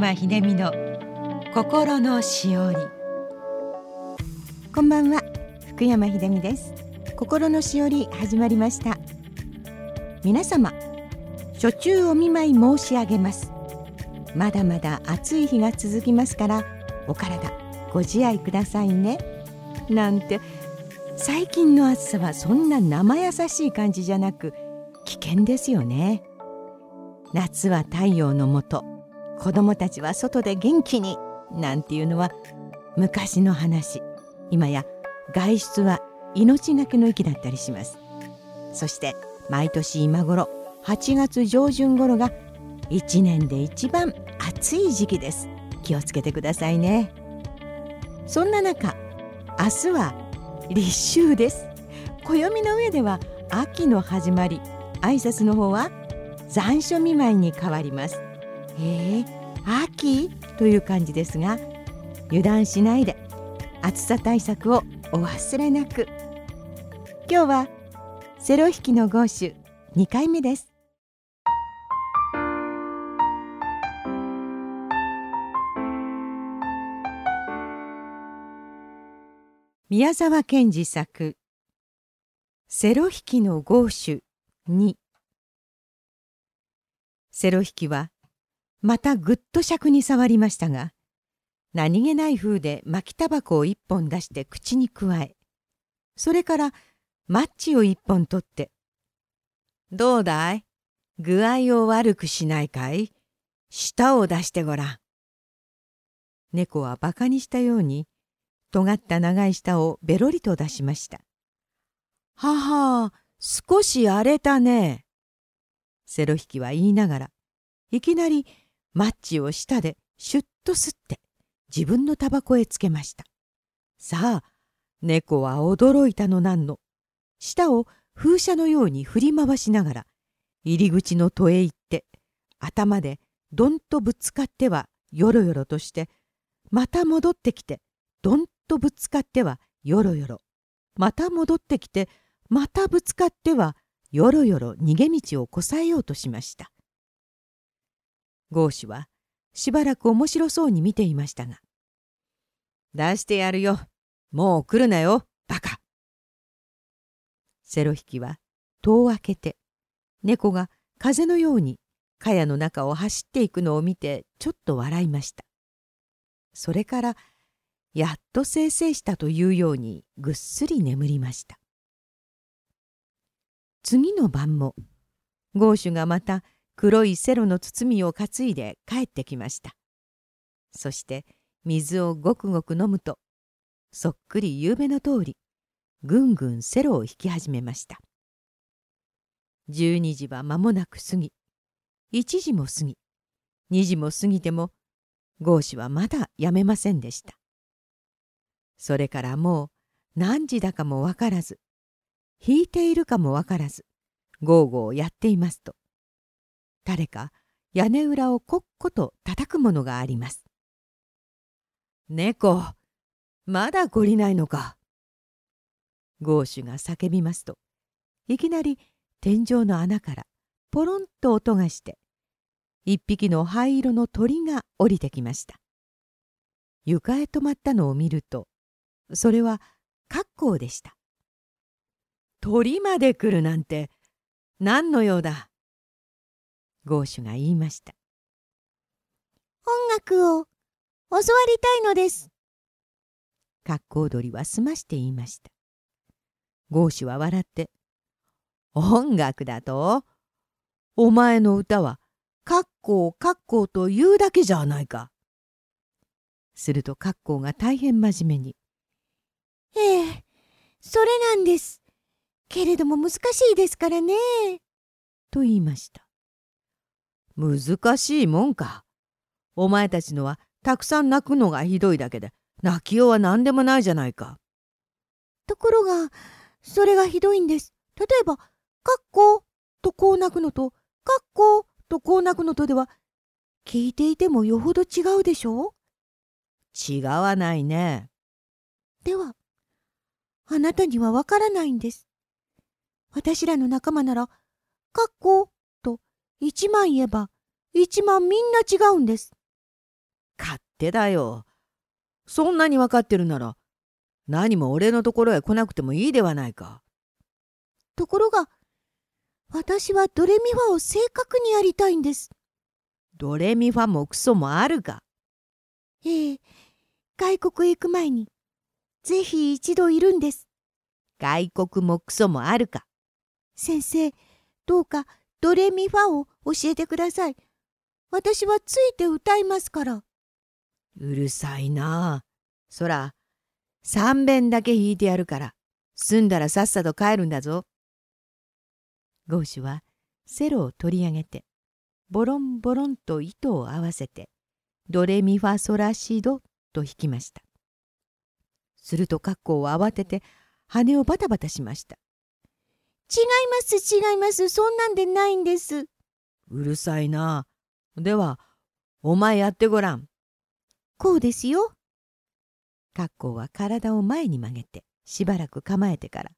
山秀美の心のしおり。 こんばんは、福山秀美です。心のしおり始まりました。皆様、初中お見舞い申し上げます。まだまだ暑い日が続きますから、お体ご自愛くださいね。なんて、最近の暑さはそんな生優しい感じじゃなく危険ですよね。夏は太陽の下、子供たちは外で元気になんていうのは昔の話。今や外出は命がけの域だったりします。そして毎年今頃8月上旬頃が1年で一番暑い時期です。気をつけてくださいね。そんな中、明日は立秋です。暦の上では秋の始まり、挨拶の方は残暑見舞いに変わります。秋という感じですが、油断しないで暑さ対策をお忘れなく。今日はセロ弾きの豪手2回目です。 宮沢賢治作セロ弾きの豪手2。セロ弾きはまたぐっと尺に触りましたが、何気ない風で巻きタバコを一本出して口にくわえ、それからマッチを一本取って「どうだい？具合を悪くしないかい？舌を出してごらん。」猫はバカにしたように尖った長い舌をベロリと出しました。「はは、少し荒れたね。」セロ弾きは言いながら、いきなりマッチを舌でシュッと吸って自分のタバコへつけました。さあ、猫は驚いたのなんの。舌を風車のように振り回しながら入り口の戸へ行って、頭でどんとぶつかってはよろよろとして、また戻ってきてどんとぶつかってはよろよろ、また戻ってきてまたぶつかってはよろよろ逃げ道をこさえようとしました。ゴーシュはしばらく面白そうに見ていましたが、出してやるよ。もう来るなよ、バカ。セロ弾きは戸を開けて、猫が風のように茅の中を走っていくのを見てちょっと笑いました。それからやっと清々したというようにぐっすり眠りました。次の晩もゴーシュがまた黒いセロの包みを担いで帰ってきました。そして水をごくごく飲むと、そっくり夕べの通りぐんぐんセロを弾き始めました。12時は間もなく過ぎ、1時も過ぎ、2時も過ぎてもゴーシュはまだやめませんでした。それからもう何時だかもわからず、弾いているかもわからず、ゴーゴーやっていますと、誰か屋根裏をコッコと叩くものがあります。猫、まだ懲りないのか。ゴーシュが叫びますと、いきなり天井の穴からポロンと音がして、一匹の灰色の鳥が降りてきました。床へ止まったのを見ると、それはカッコウでした。鳥まで来るなんて何の用だ。ゴーシュが言いました。 音楽を教わりたいのです。 カッコウ鳥はすまして言いました。ゴーシュは笑って、音楽だと？お前の歌はカッコウカッコウと言うだけじゃないか。するとカッコウが大変真面目に、 それなんです。けれども難しいですからね。 と言いました。難しいもんか。お前たちのはたくさん泣くのがひどいだけで、泣きようは何でもないじゃないか。 ところが、それがひどいんです。例えば、カッコとこう泣くのと、カッコとこう泣くのとでは、聞いていてもよほど違うでしょう？ 違わないね。 では、あなたにはわからないんです。私らの仲間なら、カッコと1万言えば、1万みんな違うんです。 勝手だよ。そんなにわかってるなら、何も俺のところへ来なくてもいいではないか。 ところが、私はドレミファを正確にやりたいんです。 ドレミファもクソもあるか。 ええ、外国へ行く前に、ぜひ一度いるんです。 外国もクソもあるか。 先生、どうかドレミファを教えてください。私はついて歌いますから。 うるさいなあ。そら、3遍だけ弾いてやるから、済んだらさっさと帰るんだぞ。 ゴーシュはセロを取り上げて、ボロンボロンと糸を合わせて、ドレミファソラシドと弾きました。するとカッコウは慌てて羽をバタバタしました。 違います違います、そんなんでないんです。 うるさいな。ではお前やってごらん。 こうですよ。 カッコウは体を前に曲げてしばらく構えてから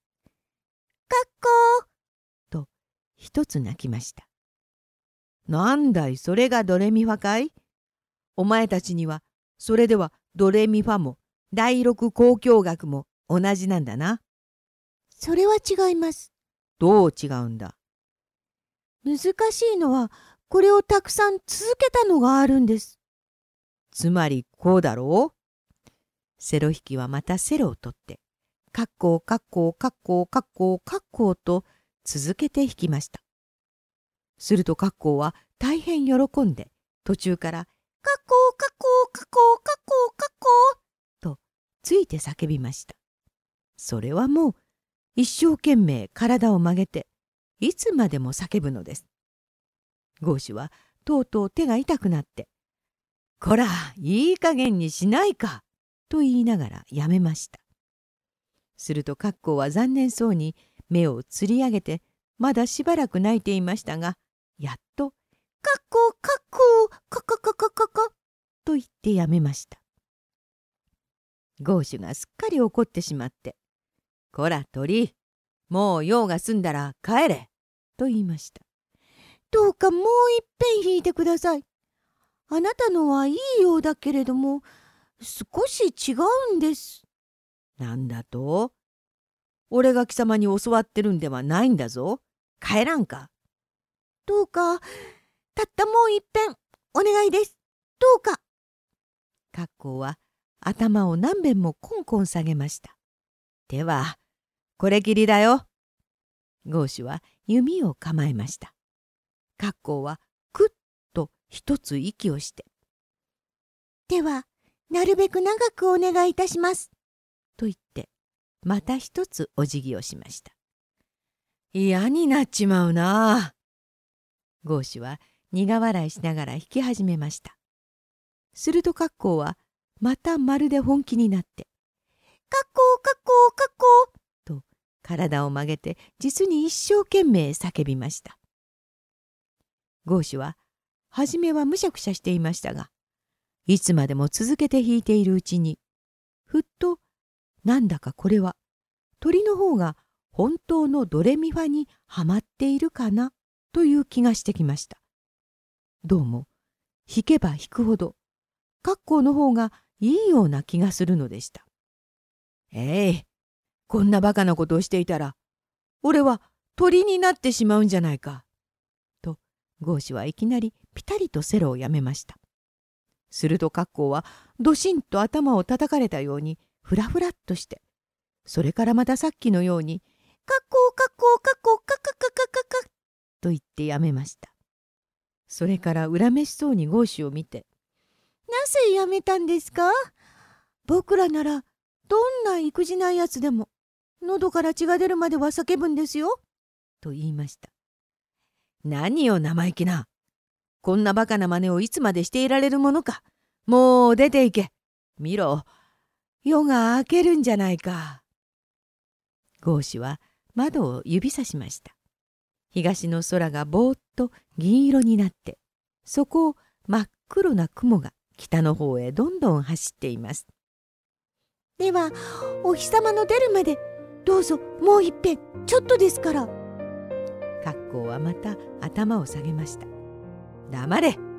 「カッコー」 と一つ泣きました。 なんだい、それがドレミファかい？お前たちにはそれではドレミファも第六交響楽も同じなんだな。 それは違います。 どう違うんだ？ 難しいのはこれをたくさん続けたのがあるんです。 つまりこうだろう？ セロ弾きはまたセロを取ってカッコーカッコーカッコーカッコーカッコーと続けて弾きました。するとカッコーは大変喜んで途中からカッコーカッコーカッコーカッコーカッコーとついて叫びました。それはもう一生懸命体を曲げていつまでも叫ぶのです。ゴーシュはとうとう手が痛くなって「こらいい加減にしないか」と言いながらやめました。するとカッコウは残念そうに目をつり上げてまだしばらく泣いていましたが、やっと 「カッコーカッコーカカカカカカ」 と言ってやめました。ゴーシュがすっかり怒ってしまって「こら鳥、もう用が済んだら帰れ」と言いました。 どうかもういっぺん弾いてください。あなたのはいいようだけれども少し違うんです。 なんだと？俺が貴様に教わってるんではないんだぞ。帰らんか。 どうかたったもういっぺんお願いです。どうか。 カッコウは頭を何べんもコンコン下げました。 ではこれきりだよ。 ゴーシュは弓を構えました。カッコウはクッと一つ息をして 「ではなるべく長くお願いいたします」 と言ってまた一つお辞儀をしました。 嫌になっちまうな。 ゴーシュは苦笑いしながら弾き始めました。するとカッコウはまたまるで本気になって 「カッコーカッコーカッコー」 と体を曲げて実に一生懸命叫びました。ゴーシュは初めはむしゃくしゃしていましたが、いつまでも続けて弾いているうちにふっとなんだかこれは鳥の方が本当のドレミファにはまっているかなという気がしてきました。どうも弾けば弾くほどカッコウの方がいいような気がするのでした。 こんなバカなことをしていたら俺は鳥になってしまうんじゃないか。 とゴーシュはいきなりピタリとセロをやめました。するとカッコウはドシンと頭を叩かれたようにフラフラっとして、それからまたさっきのように 「カッコーカッコーカッコーカカカカカカ」 と言ってやめました。それから恨めしそうにゴーシュを見て 「なぜやめたんですか？僕らならどんな意地ないやつでも喉から血が出るまでは叫ぶんですよ」 と言いました。 何よ生意気な。こんなバカな真似をいつまでしていられるものか。もう出て行け。見ろ、夜が明けるんじゃないか。 ゴーシュは窓を指さしました。東の空がぼーっと銀色になって、そこを真っ黒な雲が北の方へどんどん走っています。 ではお日様の出るまでどうぞもういっぺん、ちょっとですから。 カッコウはまた頭を下げました。 黙れ。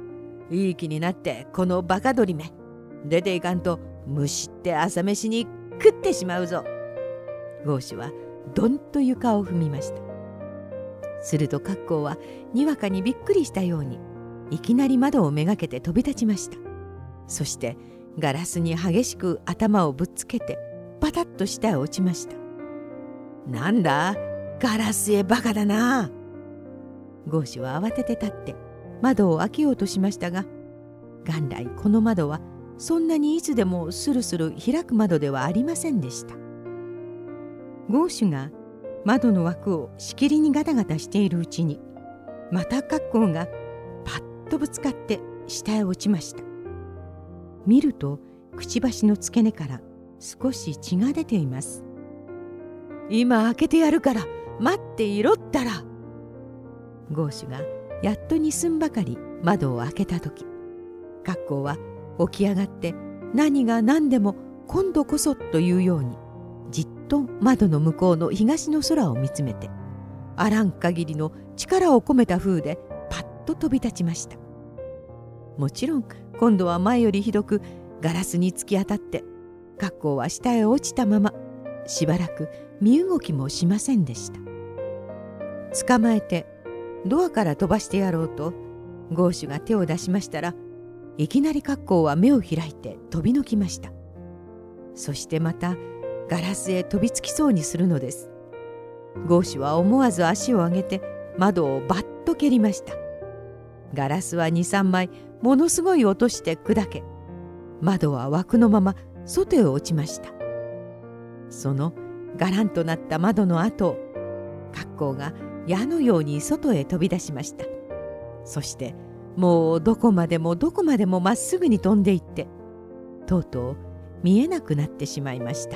いい気になってこのバカ鳥め。出ていかんと虫って朝飯に食ってしまうぞ。ゴーシュはどんと床を踏みました。するとカッコウはにわかにびっくりしたようにいきなり窓をめがけて飛び立ちました。そしてガラスに激しく頭をぶっつけてパタッと下へ落ちました。なんだ、ガラスへバカだな。ゴーシュは慌てて立って窓を開けようとしましたが、元来この窓はそんなにいつでもスルスル開く窓ではありませんでした。ゴーシュが窓の枠をしきりにガタガタしているうちに、またカッコウがパッとぶつかって下へ落ちました。見るとくちばしの付け根から少し血が出ています。今開けてやるから待っていろったら。ゴーシュがやっと2寸ばかり窓を開けた時、カッコウは起き上がって何が何でも今度こそというようにじっと窓の向こうの東の空を見つめて、あらん限りの力を込めた風でパッと飛び立ちました。もちろん今度は前よりひどくガラスに突き当たって、カッコウは下へ落ちたまましばらく身動きもしませんでした。捕まえてドアから飛ばしてやろうとゴーシュが手を出しましたら、いきなりカッコウは目を開いて飛びのきました。そしてまたガラスへ飛びつきそうにするのです。ゴーシュは思わず足を上げて窓をバッと蹴りました。ガラスは 2,3 枚ものすごい音して砕け、窓は枠のまま外へ落ちました。そのガランとなった窓の後をカッコウが矢のように外へ飛び出しました。そしてもうどこまでもどこまでもまっすぐに飛んでいって、とうとう見えなくなってしまいました。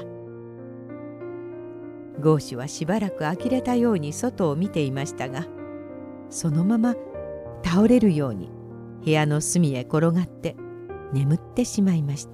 ゴーシュはしばらく呆れたように外を見ていましたが、そのまま倒れるように部屋の隅へ転がって眠ってしまいました。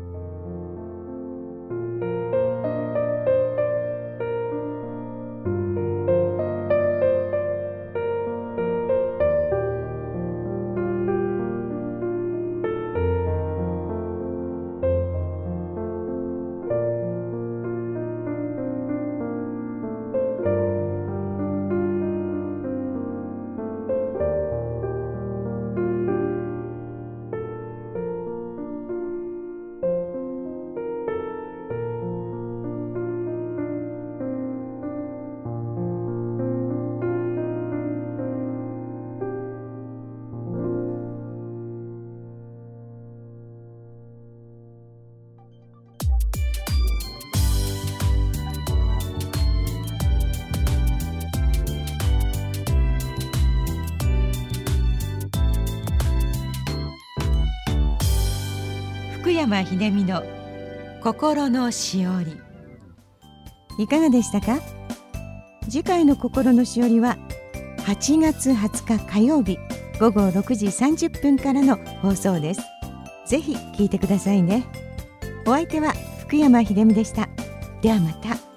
福山秀美の心のしおり、いかがでしたか？次回の心のしおりは8月20日火曜日午後6時30分からの放送です。ぜひ聞いてくださいね。お相手は福山秀美でした。ではまた。